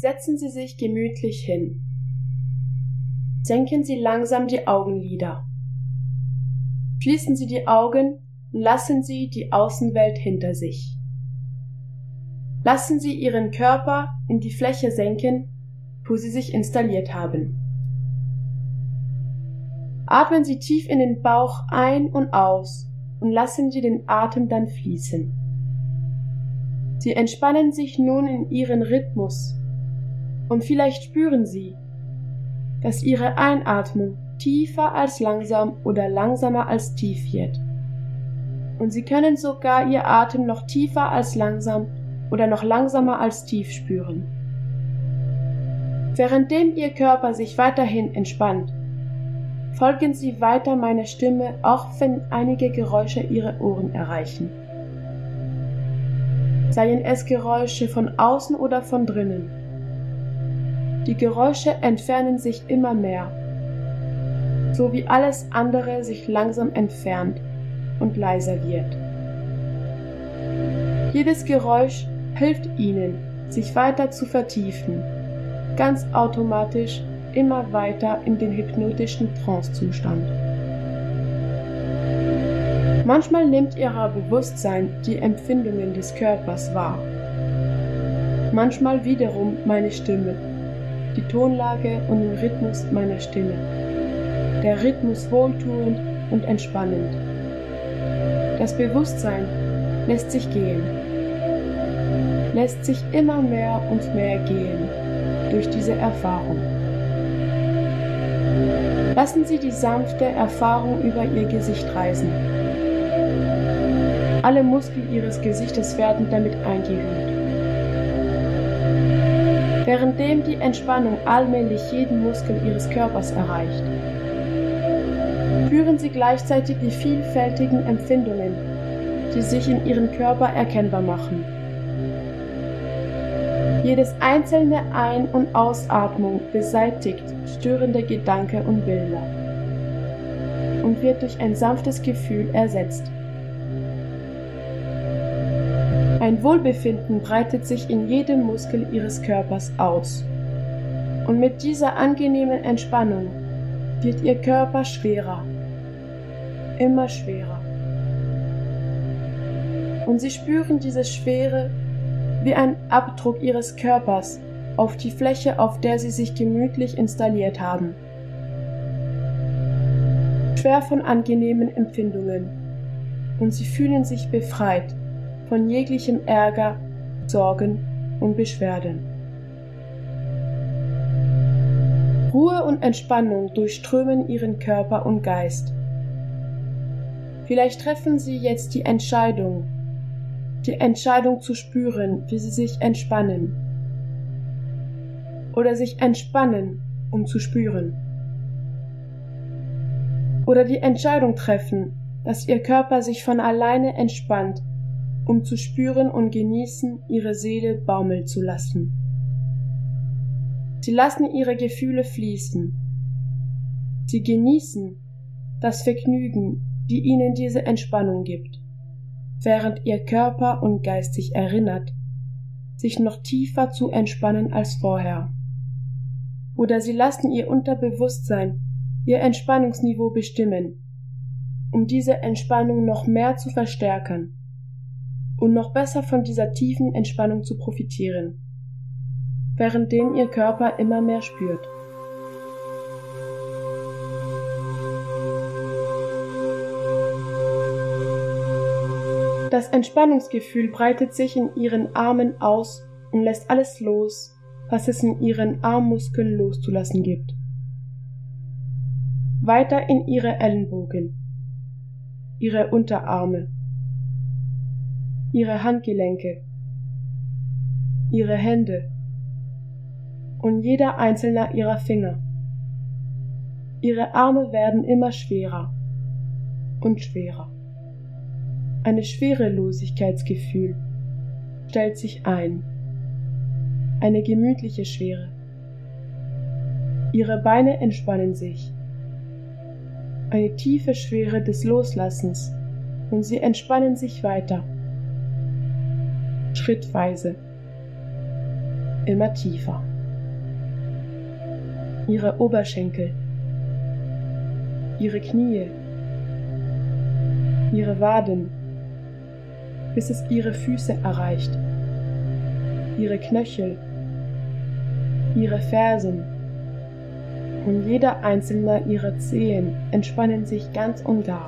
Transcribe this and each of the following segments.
Setzen Sie sich gemütlich hin. Senken Sie langsam die Augenlider. Schließen Sie die Augen und lassen Sie die Außenwelt hinter sich. Lassen Sie Ihren Körper in die Fläche senken, wo Sie sich installiert haben. Atmen Sie tief in den Bauch ein und aus und lassen Sie den Atem dann fließen. Sie entspannen sich nun in Ihren Rhythmus und vielleicht spüren Sie, dass Ihre Einatmung tiefer als langsam oder langsamer als tief wird. Und Sie können sogar Ihr Atem noch tiefer als langsam oder noch langsamer als tief spüren. Währenddem Ihr Körper sich weiterhin entspannt, folgen Sie weiter meiner Stimme, auch wenn einige Geräusche Ihre Ohren erreichen. Seien es Geräusche von außen oder von drinnen. Die Geräusche entfernen sich immer mehr, so wie alles andere sich langsam entfernt und leiser wird. Jedes Geräusch hilft Ihnen, sich weiter zu vertiefen, ganz automatisch immer weiter in den hypnotischen Trance-Zustand. Manchmal nimmt Ihr Bewusstsein die Empfindungen des Körpers wahr. Manchmal wiederum meine Stimme, die Tonlage und den Rhythmus meiner Stimme. Der Rhythmus wohltuend und entspannend. Das Bewusstsein lässt sich gehen, lässt sich immer mehr und mehr gehen durch diese Erfahrung. Lassen Sie die sanfte Erfahrung über Ihr Gesicht reisen. Alle Muskeln Ihres Gesichtes werden damit eingehüllt. Währenddem die Entspannung allmählich jeden Muskel Ihres Körpers erreicht, spüren Sie gleichzeitig die vielfältigen Empfindungen, die sich in Ihrem Körper erkennbar machen. Jedes einzelne Ein- und Ausatmung beseitigt störende Gedanken und Bilder und wird durch ein sanftes Gefühl ersetzt. Ein Wohlbefinden breitet sich in jedem Muskel Ihres Körpers aus. Und mit dieser angenehmen Entspannung wird Ihr Körper schwerer, immer schwerer. Und Sie spüren diese Schwere wie ein Abdruck Ihres Körpers auf die Fläche, auf der Sie sich gemütlich installiert haben. Schwer von angenehmen Empfindungen. Und Sie fühlen sich befreit von jeglichem Ärger, Sorgen und Beschwerden. Ruhe und Entspannung durchströmen Ihren Körper und Geist. Vielleicht treffen Sie jetzt die Entscheidung zu spüren, wie Sie sich entspannen. Oder sich entspannen, um zu spüren. Oder die Entscheidung treffen, dass Ihr Körper sich von alleine entspannt, um zu spüren und genießen, Ihre Seele baumeln zu lassen. Sie lassen Ihre Gefühle fließen. Sie genießen das Vergnügen, die Ihnen diese Entspannung gibt, während Ihr Körper und Geist sich erinnert, sich noch tiefer zu entspannen als vorher. Oder Sie lassen Ihr Unterbewusstsein Ihr Entspannungsniveau bestimmen, um diese Entspannung noch mehr zu verstärken und noch besser von dieser tiefen Entspannung zu profitieren, währenddem Ihr Körper immer mehr spürt. Das Entspannungsgefühl breitet sich in Ihren Armen aus und lässt alles los, was es in Ihren Armmuskeln loszulassen gibt. Weiter in Ihre Ellenbogen, Ihre Unterarme, Ihre Handgelenke, Ihre Hände und jeder einzelne Ihrer Finger. Ihre Arme werden immer schwerer und schwerer. Ein Schwerelosigkeitsgefühl stellt sich ein, eine gemütliche Schwere. Ihre Beine entspannen sich, eine tiefe Schwere des Loslassens, und sie entspannen sich weiter, schrittweise, immer tiefer. Ihre Oberschenkel, Ihre Knie, Ihre Waden, bis es Ihre Füße erreicht, Ihre Knöchel, Ihre Fersen und jeder einzelne Ihrer Zehen entspannen sich ganz und gar.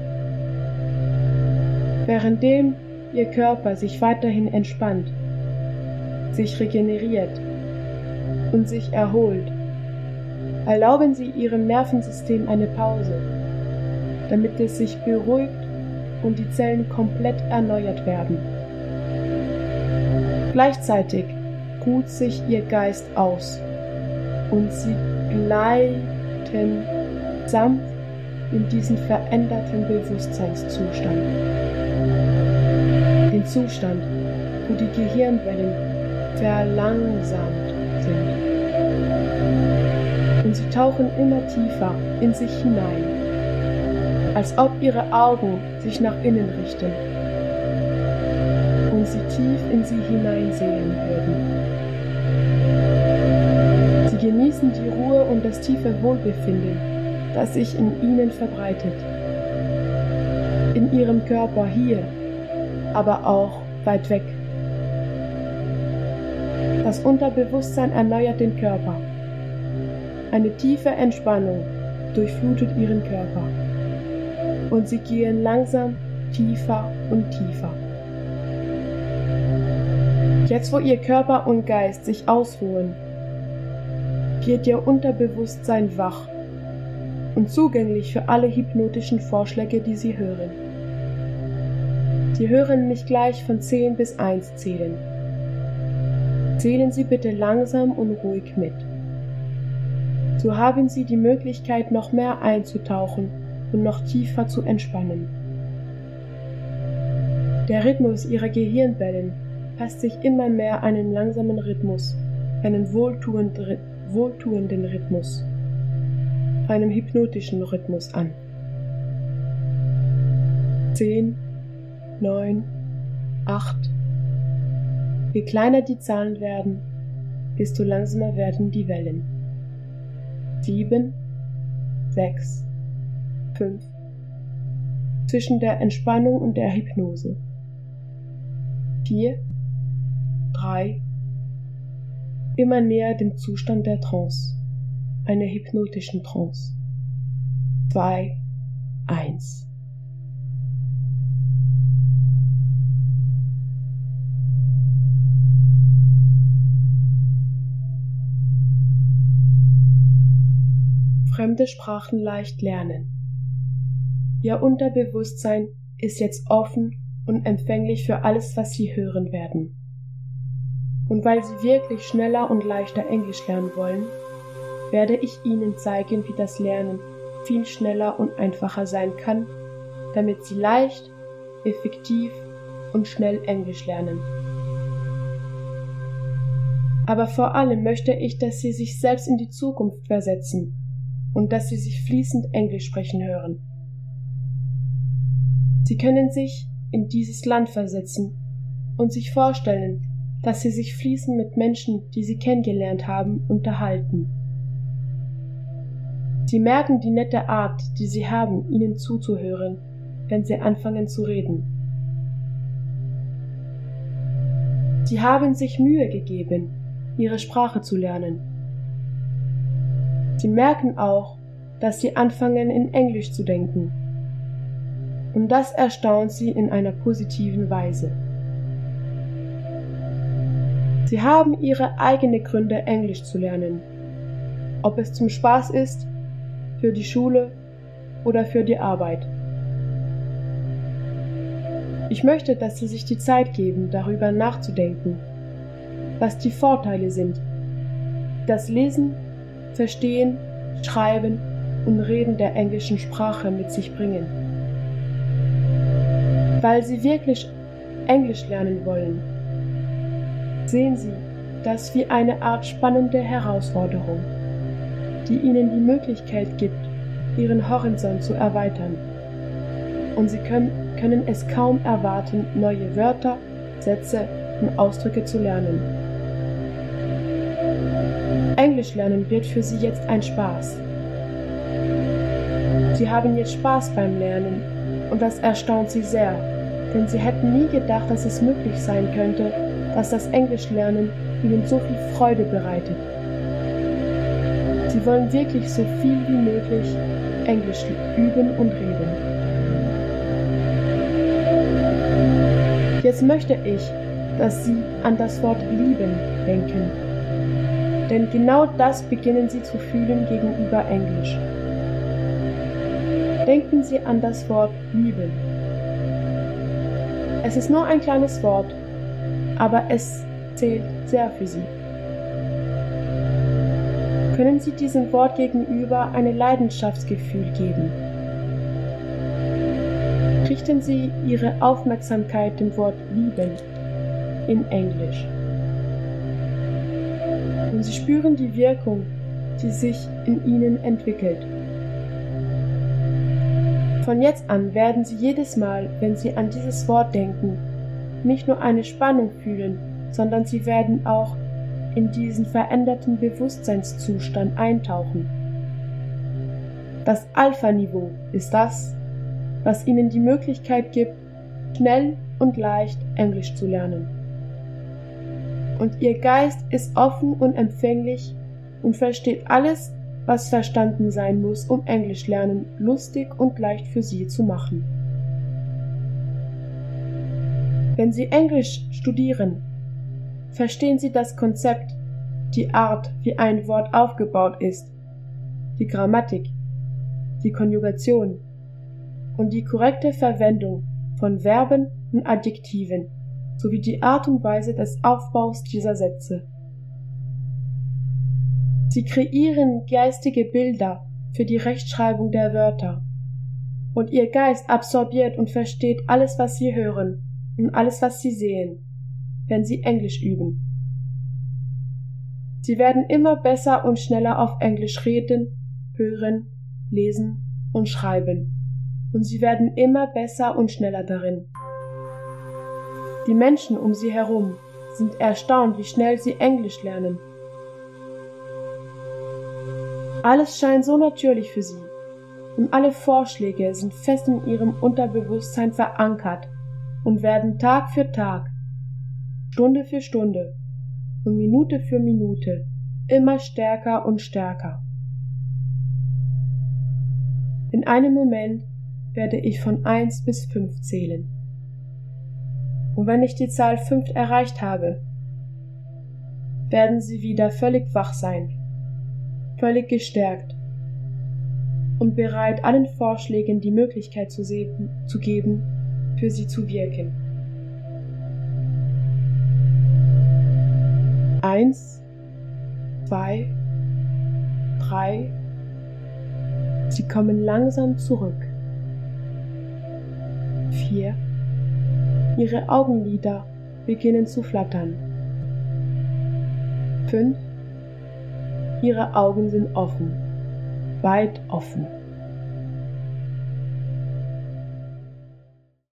Währenddem Ihr Körper sich weiterhin entspannt, sich regeneriert und sich erholt, erlauben Sie Ihrem Nervensystem eine Pause, damit es sich beruhigt und die Zellen komplett erneuert werden. Gleichzeitig ruht sich Ihr Geist aus und Sie gleiten sanft in diesen veränderten Bewusstseinszustand. Den Zustand, wo die Gehirnwellen verlangsamt sind. Und Sie tauchen immer tiefer in sich hinein, als ob Ihre Augen sich nach innen richten und Sie tief in sie hineinsehen würden. Sie genießen die Ruhe und das tiefe Wohlbefinden, das sich in Ihnen verbreitet. In Ihrem Körper hier, aber auch weit weg. Das Unterbewusstsein erneuert den Körper. Eine tiefe Entspannung durchflutet Ihren Körper. Und Sie gehen langsam tiefer und tiefer. Jetzt, wo Ihr Körper und Geist sich ausruhen, wird Ihr Unterbewusstsein wach und zugänglich für alle hypnotischen Vorschläge, die Sie hören. Sie hören mich gleich von 10 bis 1 zählen. Zählen Sie bitte langsam und ruhig mit. So haben Sie die Möglichkeit, noch mehr einzutauchen und noch tiefer zu entspannen. Der Rhythmus Ihrer Gehirnwellen passt sich immer mehr einen langsamen Rhythmus, einen wohltuenden Rhythmus, einem hypnotischen Rhythmus an. 10, 9, 8. Je kleiner die Zahlen werden, desto langsamer werden die Wellen. 7, 6, 5. Zwischen der Entspannung und der Hypnose. 4, 3. Immer näher dem Zustand der Trance, einer hypnotischen Trance. 2, 1. Fremde Sprachen leicht lernen. Ihr Unterbewusstsein ist jetzt offen und empfänglich für alles, was Sie hören werden. Und weil Sie wirklich schneller und leichter Englisch lernen wollen, werde ich Ihnen zeigen, wie das Lernen viel schneller und einfacher sein kann, damit Sie leicht, effektiv und schnell Englisch lernen. Aber vor allem möchte ich, dass Sie sich selbst in die Zukunft versetzen und dass Sie sich fließend Englisch sprechen hören. Sie können sich in dieses Land versetzen und sich vorstellen, dass Sie sich fließend mit Menschen, die Sie kennengelernt haben, unterhalten. Sie merken die nette Art, die Sie haben, ihnen zuzuhören, wenn Sie anfangen zu reden. Sie haben sich Mühe gegeben, Ihre Sprache zu lernen. Sie merken auch, dass Sie anfangen, in Englisch zu denken. Und das erstaunt Sie in einer positiven Weise. Sie haben Ihre eigenen Gründe, Englisch zu lernen. Ob es zum Spaß ist, für die Schule oder für die Arbeit. Ich möchte, dass Sie sich die Zeit geben, darüber nachzudenken, was die Vorteile sind, das Lesen, Verstehen, Schreiben und Reden der englischen Sprache mit sich bringen. Weil Sie wirklich Englisch lernen wollen, sehen Sie das wie eine Art spannende Herausforderung, die Ihnen die Möglichkeit gibt, Ihren Horizont zu erweitern. Und Sie können es kaum erwarten, neue Wörter, Sätze und Ausdrücke zu lernen. Englisch lernen wird für Sie jetzt ein Spaß. Sie haben jetzt Spaß beim Lernen und das erstaunt Sie sehr, denn Sie hätten nie gedacht, dass es möglich sein könnte, dass das Englischlernen Ihnen so viel Freude bereitet. Sie wollen wirklich so viel wie möglich Englisch üben und reden. Jetzt möchte ich, dass Sie an das Wort lieben denken. Denn genau das beginnen Sie zu fühlen gegenüber Englisch. Denken Sie an das Wort lieben. Es ist nur ein kleines Wort, aber es zählt sehr für Sie. Können Sie diesem Wort gegenüber ein Leidenschaftsgefühl geben? Richten Sie Ihre Aufmerksamkeit dem Wort lieben in Englisch. Und Sie spüren die Wirkung, die sich in Ihnen entwickelt. Von jetzt an werden Sie jedes Mal, wenn Sie an dieses Wort denken, nicht nur eine Spannung fühlen, sondern Sie werden auch in diesen veränderten Bewusstseinszustand eintauchen. Das Alpha-Niveau ist das, was Ihnen die Möglichkeit gibt, schnell und leicht Englisch zu lernen. Und Ihr Geist ist offen und empfänglich und versteht alles, was verstanden sein muss, um Englisch lernen lustig und leicht für Sie zu machen. Wenn Sie Englisch studieren, verstehen Sie das Konzept, die Art, wie ein Wort aufgebaut ist, die Grammatik, die Konjugation und die korrekte Verwendung von Verben und Adjektiven sowie die Art und Weise des Aufbaus dieser Sätze. Sie kreieren geistige Bilder für die Rechtschreibung der Wörter und Ihr Geist absorbiert und versteht alles, was Sie hören und alles, was Sie sehen, wenn Sie Englisch üben. Sie werden immer besser und schneller auf Englisch reden, hören, lesen und schreiben. Und Sie werden immer besser und schneller darin. Die Menschen um Sie herum sind erstaunt, wie schnell Sie Englisch lernen. Alles scheint so natürlich für Sie und alle Vorschläge sind fest in Ihrem Unterbewusstsein verankert und werden Tag für Tag, Stunde für Stunde und Minute für Minute immer stärker und stärker. In einem Moment werde ich von 1 bis 5 zählen. Und wenn ich die Zahl 5 erreicht habe, werden Sie wieder völlig wach sein, völlig gestärkt und bereit, allen Vorschlägen die Möglichkeit zu geben, für sie zu wirken. 1, 2, 3. Sie kommen langsam zurück. 4. Ihre Augenlider beginnen zu flattern. 5. Ihre Augen sind offen, weit offen.